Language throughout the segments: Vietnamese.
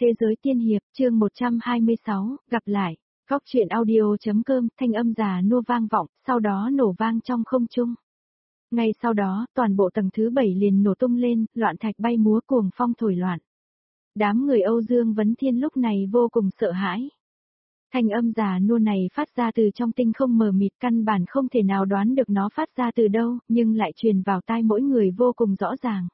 Thế giới tiên hiệp, chương 126, gặp lại. Góc truyện audio.com, thanh âm già nua vang vọng, sau đó nổ vang trong không trung. Ngay sau đó, toàn bộ tầng thứ 7 liền nổ tung lên, loạn thạch bay múa cuồng phong thổi loạn. Đám người Âu Dương Vấn Thiên lúc này vô cùng sợ hãi. Thanh âm già nua này phát ra từ trong tinh không mờ mịt, căn bản không thể nào đoán được nó phát ra từ đâu, nhưng lại truyền vào tai mỗi người vô cùng rõ ràng.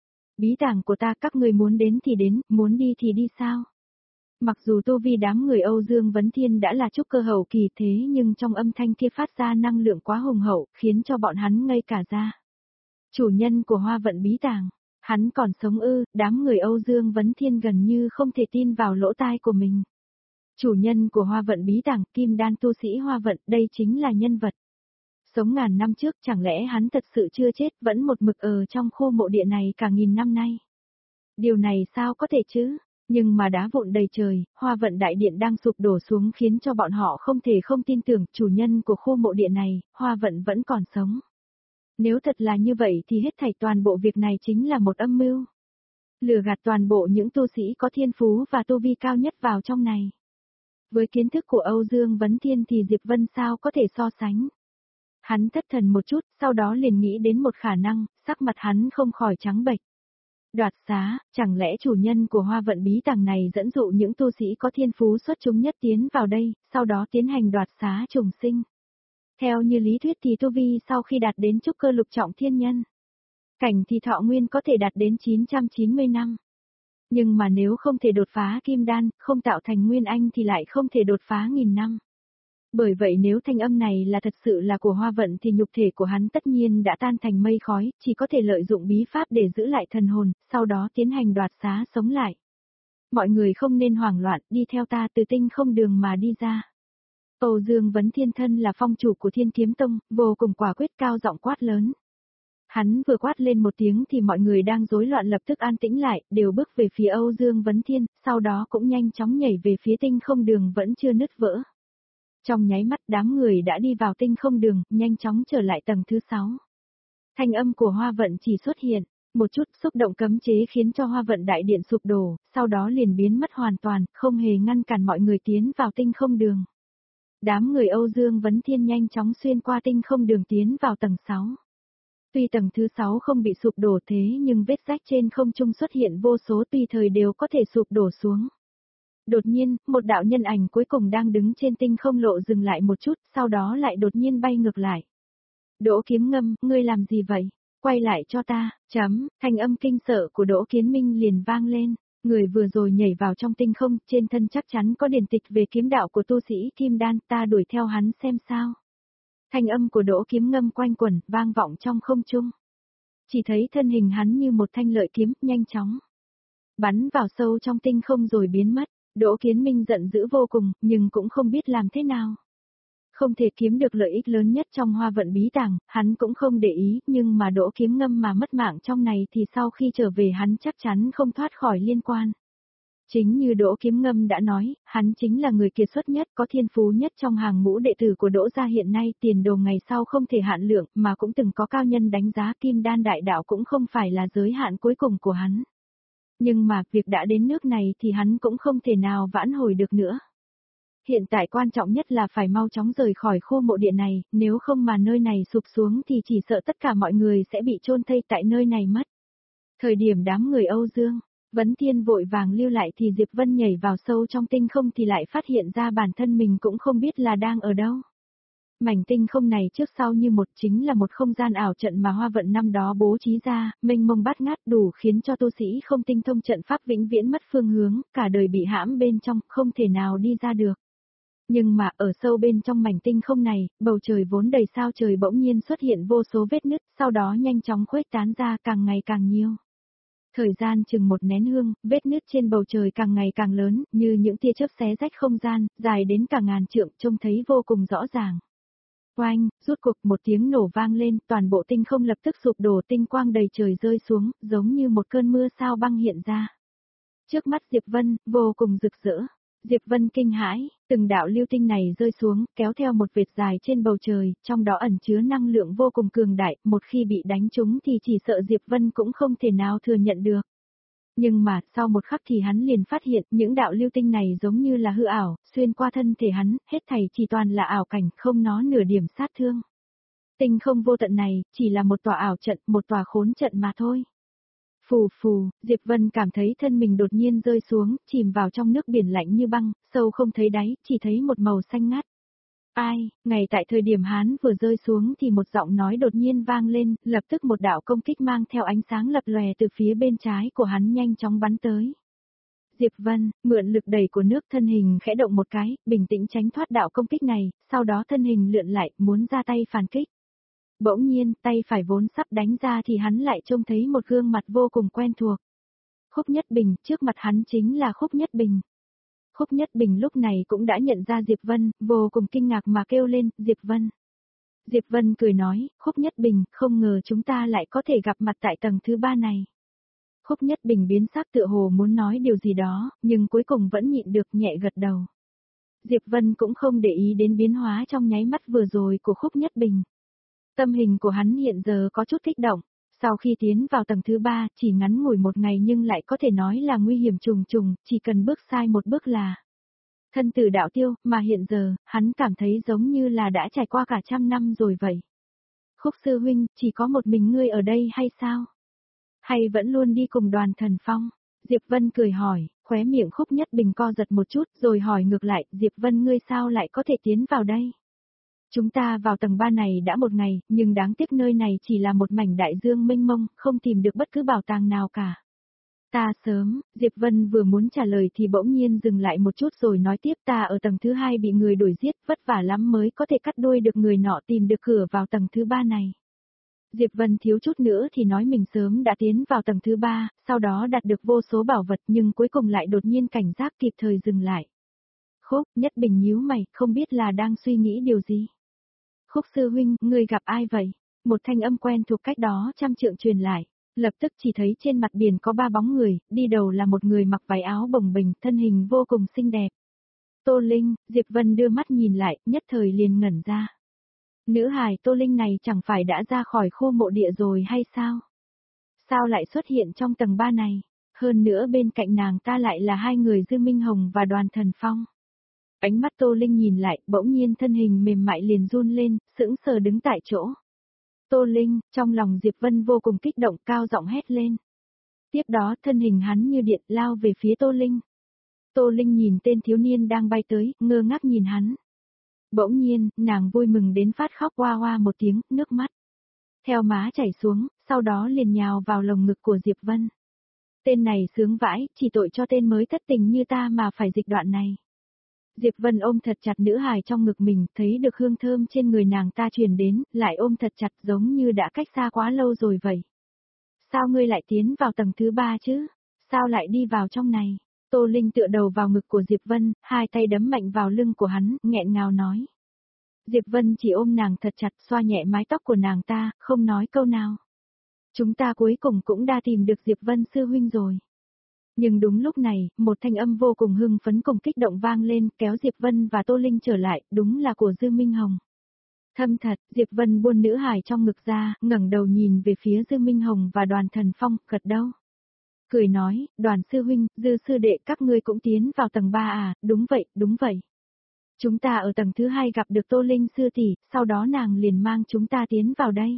Bí tàng của ta, các người muốn đến thì đến, muốn đi thì đi sao? Mặc dù tu vi đám người Âu Dương Vấn Thiên đã là trúc cơ hậu kỳ, thế nhưng trong âm thanh kia phát ra năng lượng quá hùng hậu, khiến cho bọn hắn ngây cả ra. Chủ nhân của Hoa Vận bí tàng, hắn còn sống ư? Đám người Âu Dương Vấn Thiên gần như không thể tin vào lỗ tai của mình. Chủ nhân của Hoa Vận bí tàng, kim đan tu sĩ Hoa Vận, đây chính là nhân vật. Sống ngàn năm trước, chẳng lẽ hắn thật sự chưa chết, vẫn một mực ở trong khu mộ địa này cả nghìn năm nay? Điều này sao có thể chứ? Nhưng mà đá vụn đầy trời, Hoa Vận đại điện đang sụp đổ xuống khiến cho bọn họ không thể không tin tưởng chủ nhân của khu mộ địa này, Hoa Vận vẫn còn sống. Nếu thật là như vậy thì hết thảy toàn bộ việc này chính là một âm mưu. Lừa gạt toàn bộ những tu sĩ có thiên phú và tu vi cao nhất vào trong này. Với kiến thức của Âu Dương Vấn Thiên thì Diệp Vân sao có thể so sánh. Hắn thất thần một chút, sau đó liền nghĩ đến một khả năng, sắc mặt hắn không khỏi trắng bệch. Đoạt xá, chẳng lẽ chủ nhân của Hoa Vận bí tàng này dẫn dụ những tu sĩ có thiên phú xuất chúng nhất tiến vào đây, sau đó tiến hành đoạt xá trùng sinh. Theo như lý thuyết thì tu vi sau khi đạt đến trúc cơ lục trọng thiên nhân, cảnh thì thọ nguyên có thể đạt đến 990 năm. Nhưng mà nếu không thể đột phá kim đan, không tạo thành nguyên anh thì lại không thể đột phá nghìn năm. Bởi vậy nếu thanh âm này là thật sự là của Hoa Vận thì nhục thể của hắn tất nhiên đã tan thành mây khói, chỉ có thể lợi dụng bí pháp để giữ lại thần hồn, sau đó tiến hành đoạt xá sống lại. Mọi người không nên hoảng loạn, đi theo ta từ tinh không đường mà đi ra. Âu Dương Vấn Thiên thân là phong chủ của Thiên Kiếm Tông, vô cùng quả quyết cao giọng quát lớn. Hắn vừa quát lên một tiếng thì mọi người đang rối loạn lập tức an tĩnh lại, đều bước về phía Âu Dương Vấn Thiên, sau đó cũng nhanh chóng nhảy về phía tinh không đường vẫn chưa nứt vỡ. Trong nháy mắt đám người đã đi vào tinh không đường, nhanh chóng trở lại tầng thứ 6. Thanh âm của Hoa Vận chỉ xuất hiện, một chút xúc động cấm chế khiến cho Hoa Vận đại điện sụp đổ, sau đó liền biến mất hoàn toàn, không hề ngăn cản mọi người tiến vào tinh không đường. Đám người Âu Dương Vấn Thiên nhanh chóng xuyên qua tinh không đường tiến vào tầng 6. Tuy tầng thứ 6 không bị sụp đổ thế nhưng vết rách trên không trung xuất hiện vô số, tùy thời đều có thể sụp đổ xuống. Đột nhiên, một đạo nhân ảnh cuối cùng đang đứng trên tinh không lộ dừng lại một chút, sau đó lại đột nhiên bay ngược lại. Đỗ Kiếm Ngâm, ngươi làm gì vậy? Quay lại cho ta, thanh âm kinh sợ của Đỗ Kiến Minh liền vang lên. Người vừa rồi nhảy vào trong tinh không, trên thân chắc chắn có điển tịch về kiếm đạo của tu sĩ Kim Đan, ta đuổi theo hắn xem sao. Thanh âm của Đỗ Kiếm Ngâm quanh quẩn, vang vọng trong không trung. Chỉ thấy thân hình hắn như một thanh lợi kiếm, nhanh chóng bắn vào sâu trong tinh không rồi biến mất. Đỗ Kiến Minh giận dữ vô cùng, nhưng cũng không biết làm thế nào. Không thể kiếm được lợi ích lớn nhất trong Hoa Vận bí tàng, hắn cũng không để ý, nhưng mà Đỗ Kiếm Ngâm mà mất mạng trong này thì sau khi trở về hắn chắc chắn không thoát khỏi liên quan. Chính như Đỗ Kiếm Ngâm đã nói, hắn chính là người kiệt xuất nhất, có thiên phú nhất trong hàng ngũ đệ tử của Đỗ gia hiện nay, tiền đồ ngày sau không thể hạn lượng, mà cũng từng có cao nhân đánh giá Kim Đan đại đạo cũng không phải là giới hạn cuối cùng của hắn. Nhưng mà, việc đã đến nước này thì hắn cũng không thể nào vãn hồi được nữa. Hiện tại quan trọng nhất là phải mau chóng rời khỏi khu mộ địa này, nếu không mà nơi này sụp xuống thì chỉ sợ tất cả mọi người sẽ bị chôn thây tại nơi này mất. Thời điểm đám người Âu Dương Vấn Thiên vội vàng lưu lại thì Diệp Vân nhảy vào sâu trong tinh không thì lại phát hiện ra bản thân mình cũng không biết là đang ở đâu. Mảnh tinh không này trước sau như một, chính là một không gian ảo trận mà Hoa Vận năm đó bố trí ra, mênh mông bát ngát, đủ khiến cho tu sĩ không tinh thông trận pháp vĩnh viễn mất phương hướng, cả đời bị hãm bên trong, không thể nào đi ra được. Nhưng mà ở sâu bên trong mảnh tinh không này, bầu trời vốn đầy sao trời bỗng nhiên xuất hiện vô số vết nứt, sau đó nhanh chóng khuếch tán ra càng ngày càng nhiều. Thời gian chừng một nén hương, vết nứt trên bầu trời càng ngày càng lớn, như những tia chớp xé rách không gian, dài đến cả ngàn trượng, trông thấy vô cùng rõ ràng. Oanh, rút cục một tiếng nổ vang lên, toàn bộ tinh không lập tức sụp đổ, tinh quang đầy trời rơi xuống, giống như một cơn mưa sao băng hiện ra. Trước mắt Diệp Vân, vô cùng rực rỡ. Diệp Vân kinh hãi, từng đạo lưu tinh này rơi xuống, kéo theo một vệt dài trên bầu trời, trong đó ẩn chứa năng lượng vô cùng cường đại, một khi bị đánh trúng thì chỉ sợ Diệp Vân cũng không thể nào thừa nhận được. Nhưng mà, sau một khắc thì hắn liền phát hiện những đạo lưu tinh này giống như là hư ảo, xuyên qua thân thể hắn, hết thảy chỉ toàn là ảo cảnh, không nó nửa điểm sát thương. Tinh không vô tận này, chỉ là một tòa ảo trận, một tòa khốn trận mà thôi. Phù phù, Diệp Vân cảm thấy thân mình đột nhiên rơi xuống, chìm vào trong nước biển lạnh như băng, sâu không thấy đáy, chỉ thấy một màu xanh ngắt. Ai, ngay tại thời điểm hắn vừa rơi xuống thì một giọng nói đột nhiên vang lên, lập tức một đạo công kích mang theo ánh sáng lập lòe từ phía bên trái của hắn nhanh chóng bắn tới. Diệp Vân, mượn lực đẩy của nước thân hình khẽ động một cái, bình tĩnh tránh thoát đạo công kích này, sau đó thân hình lượn lại, muốn ra tay phản kích. Bỗng nhiên, tay phải vốn sắp đánh ra thì hắn lại trông thấy một gương mặt vô cùng quen thuộc. Khúc Nhất Bình, trước mặt hắn chính là Khúc Nhất Bình. Khúc Nhất Bình lúc này cũng đã nhận ra Diệp Vân, vô cùng kinh ngạc mà kêu lên, Diệp Vân. Diệp Vân cười nói, Khúc Nhất Bình, không ngờ chúng ta lại có thể gặp mặt tại tầng thứ 3 này. Khúc Nhất Bình biến sắc tựa hồ muốn nói điều gì đó, nhưng cuối cùng vẫn nhịn được nhẹ gật đầu. Diệp Vân cũng không để ý đến biến hóa trong nháy mắt vừa rồi của Khúc Nhất Bình. Tâm hình của hắn hiện giờ có chút kích động, sau khi tiến vào tầng thứ 3, chỉ ngắn ngủi một ngày nhưng lại có thể nói là nguy hiểm trùng trùng, chỉ cần bước sai một bước là thân tử đạo tiêu, mà hiện giờ, hắn cảm thấy giống như là đã trải qua cả 100 năm rồi vậy. Khúc sư huynh, chỉ có một mình ngươi ở đây hay sao? Hay vẫn luôn đi cùng Đoàn Thần Phong? Diệp Vân cười hỏi, khóe miệng Khúc Nhất Bình co giật một chút rồi hỏi ngược lại, Diệp Vân ngươi sao lại có thể tiến vào đây? Chúng ta vào tầng 3 này đã một ngày, nhưng đáng tiếc nơi này chỉ là một mảnh đại dương mênh mông, không tìm được bất cứ bảo tàng nào cả. Ta sớm, Diệp Vân vừa muốn trả lời thì bỗng nhiên dừng lại một chút rồi nói tiếp ta ở tầng thứ 2 bị người đuổi giết, vất vả lắm mới có thể cắt đuôi được người nọ tìm được cửa vào tầng thứ 3 này. Diệp Vân thiếu chút nữa thì nói mình sớm đã tiến vào tầng thứ 3, sau đó đạt được vô số bảo vật nhưng cuối cùng lại đột nhiên cảnh giác kịp thời dừng lại. Khúc Nhất Bình nhíu mày, không biết là đang suy nghĩ điều gì. Khúc sư huynh, ngươi gặp ai vậy? Một thanh âm quen thuộc cách đó 100 trượng truyền lại. Lập tức chỉ thấy trên mặt biển có 3 bóng người, đi đầu là một người mặc váy áo bồng bềnh, thân hình vô cùng xinh đẹp. Tô Linh, Diệp Vân đưa mắt nhìn lại, nhất thời liền ngẩn ra. Nữ hài Tô Linh này chẳng phải đã ra khỏi khu mộ địa rồi hay sao? Sao lại xuất hiện trong tầng 3 này? Hơn nữa bên cạnh nàng ta lại là hai người Dư Minh Hồng và Đoàn Thần Phong. Ánh mắt Tô Linh nhìn lại, bỗng nhiên thân hình mềm mại liền run lên, sững sờ đứng tại chỗ. Tô Linh, trong lòng Diệp Vân vô cùng kích động, cao giọng hét lên. Tiếp đó thân hình hắn như điện lao về phía Tô Linh. Tô Linh nhìn tên thiếu niên đang bay tới, ngơ ngác nhìn hắn. Bỗng nhiên, nàng vui mừng đến phát khóc oa oa một tiếng, nước mắt theo má chảy xuống, sau đó liền nhào vào lồng ngực của Diệp Vân. Tên này sướng vãi, chỉ tội cho tên mới thất tình như ta mà phải dịch đoạn này. Diệp Vân ôm thật chặt nữ hài trong ngực mình, thấy được hương thơm trên người nàng ta truyền đến, lại ôm thật chặt giống như đã cách xa quá lâu rồi vậy. Sao ngươi lại tiến vào tầng thứ 3 chứ? Sao lại đi vào trong này? Tô Linh tựa đầu vào ngực của Diệp Vân, hai tay đấm mạnh vào lưng của hắn, nghẹn ngào nói. Diệp Vân chỉ ôm nàng thật chặt, xoa nhẹ mái tóc của nàng ta, không nói câu nào. Chúng ta cuối cùng cũng đã tìm được Diệp Vân sư huynh rồi. Nhưng đúng lúc này, một thanh âm vô cùng hưng phấn cùng kích động vang lên, kéo Diệp Vân và Tô Linh trở lại, đúng là của Dư Minh Hồng. Thâm thật, Diệp Vân buông nữ hài trong ngực ra, ngẩng đầu nhìn về phía Dư Minh Hồng và Đoàn Thần Phong, gật đầu. Cười nói, Đoàn sư huynh, Dư sư đệ các ngươi cũng tiến vào tầng 3 à, đúng vậy, đúng vậy. Chúng ta ở tầng thứ 2 gặp được Tô Linh sư tỷ, sau đó nàng liền mang chúng ta tiến vào đây.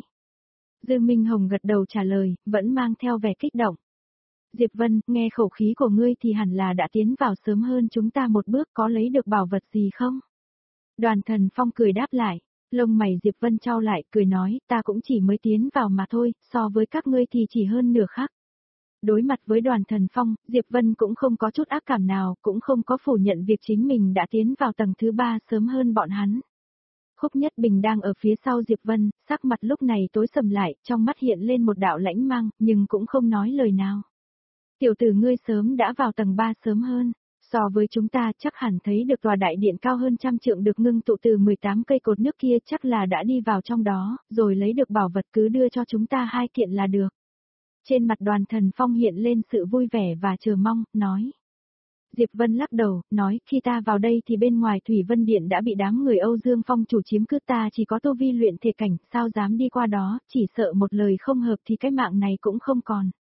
Dư Minh Hồng gật đầu trả lời, vẫn mang theo vẻ kích động. Diệp Vân, nghe khẩu khí của ngươi thì hẳn là đã tiến vào sớm hơn chúng ta một bước, có lấy được bảo vật gì không? Đoàn Thần Phong cười đáp lại, lông mày Diệp Vân chau lại, cười nói, ta cũng chỉ mới tiến vào mà thôi, so với các ngươi thì chỉ hơn nửa khắc. Đối mặt với Đoàn Thần Phong, Diệp Vân cũng không có chút ác cảm nào, cũng không có phủ nhận việc chính mình đã tiến vào tầng thứ 3 sớm hơn bọn hắn. Khúc Nhất Bình đang ở phía sau Diệp Vân, sắc mặt lúc này tối sầm lại, trong mắt hiện lên một đạo lãnh mang, nhưng cũng không nói lời nào. Tiểu tử ngươi sớm đã vào tầng 3 sớm hơn, so với chúng ta chắc hẳn thấy được tòa đại điện cao hơn 100 trượng được ngưng tụ từ 18 cây cột nước kia chắc là đã đi vào trong đó, rồi lấy được bảo vật cứ đưa cho chúng ta 2 kiện là được. Trên mặt Đoàn Thần Phong hiện lên sự vui vẻ và chờ mong, nói. Diệp Vân lắc đầu, nói, khi ta vào đây thì bên ngoài Thủy Vân Điện đã bị đám người Âu Dương Phong chủ chiếm cứ ta chỉ có tu vi luyện thể cảnh, sao dám đi qua đó, chỉ sợ một lời không hợp thì cái mạng này cũng không còn.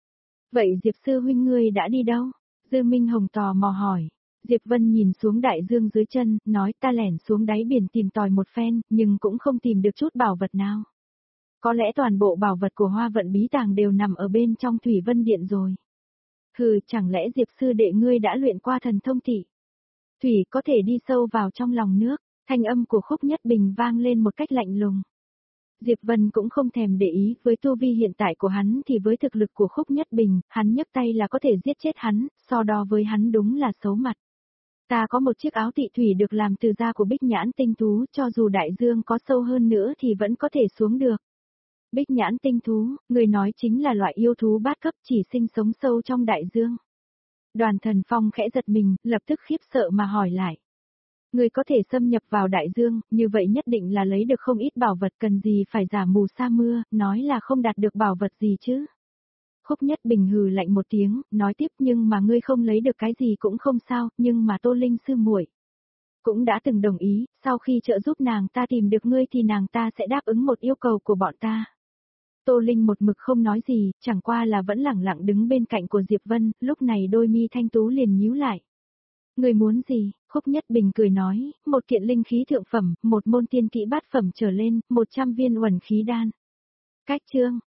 Vậy Diệp sư huynh ngươi đã đi đâu? Dư Minh Hồng tò mò hỏi. Diệp Vân nhìn xuống đại dương dưới chân, nói ta lẻn xuống đáy biển tìm tòi một phen, nhưng cũng không tìm được chút bảo vật nào. Có lẽ toàn bộ bảo vật của Hoa Vận Bí Tàng đều nằm ở bên trong Thủy Vân Điện rồi. Hừ, chẳng lẽ Diệp sư đệ ngươi đã luyện qua thần thông thị? Thủy có thể đi sâu vào trong lòng nước, thanh âm của Khúc Nhất Bình vang lên một cách lạnh lùng. Diệp Vân cũng không thèm để ý, với tu vi hiện tại của hắn thì với thực lực của Khúc Nhất Bình, hắn nhấc tay là có thể giết chết hắn, so đo với hắn đúng là xấu mặt. Ta có một chiếc áo tị thủy được làm từ da của bích nhãn tinh thú, cho dù đại dương có sâu hơn nữa thì vẫn có thể xuống được. Bích nhãn tinh thú, người nói chính là loại yêu thú bát cấp chỉ sinh sống sâu trong đại dương. Đoàn Thần Phong khẽ giật mình, lập tức khiếp sợ mà hỏi lại. Người có thể xâm nhập vào đại dương, như vậy nhất định là lấy được không ít bảo vật, cần gì phải giả mù sa mưa, nói là không đạt được bảo vật gì chứ. Khúc Nhất Bình hừ lạnh một tiếng, nói tiếp, nhưng mà ngươi không lấy được cái gì cũng không sao, nhưng mà Tô Linh sư muội cũng đã từng đồng ý, sau khi trợ giúp nàng ta tìm được ngươi thì nàng ta sẽ đáp ứng một yêu cầu của bọn ta. Tô Linh một mực không nói gì, chẳng qua là vẫn lẳng lặng đứng bên cạnh của Diệp Vân, lúc này đôi mi thanh tú liền nhíu lại. Người muốn gì? Khúc Nhất Bình cười nói, một kiện linh khí thượng phẩm, một môn tiên kỹ bát phẩm trở lên, 100 viên uẩn khí đan. Cách chương